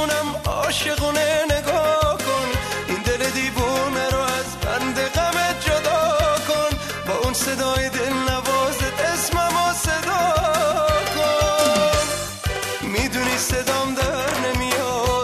چشمونم عاشقونه نگاه کن، این دل دیوونه رو از بند غمت جدا کن، با اون صدای دل نوازت اسممو صدا کن. میدونی صدام در نمیاد،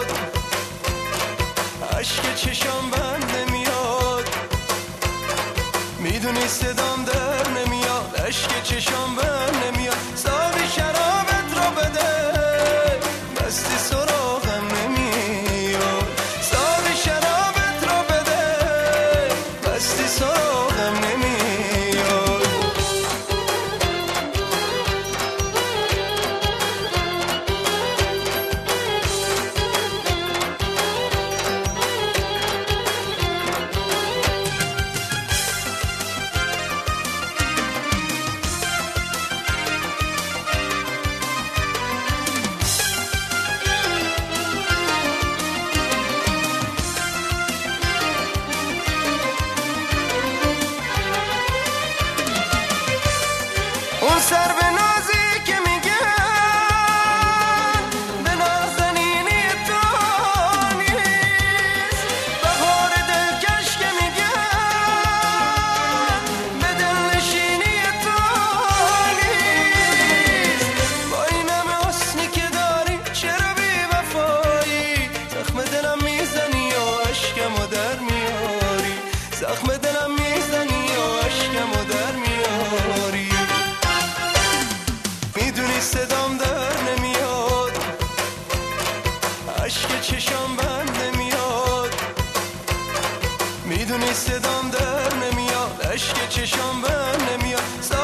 عشق چشام بند نمیاد، میدونی صدام در نمیاد، عشق چشام بند نمیاد. ساقی شرابت رو بده، بستی سراغم نمیاد، ساقی شرابت رو بده، بستی سراغم نمیاد. اون سر به نازی که میگن به نازنینی تو نیست، بهار دلکش که میگن به دلنشینی تو نیست. با این همه حسنی که داری چرا بی وفایی، زخم دلم میزنی و عشقمو در میاری، زخم دلم میزنی و عشقمو در میاری. میدونی صدام در نمیاد، عشق چشام بند نمیاد، میدونی صدام در نمیاد، عشق چشام بند نمیاد.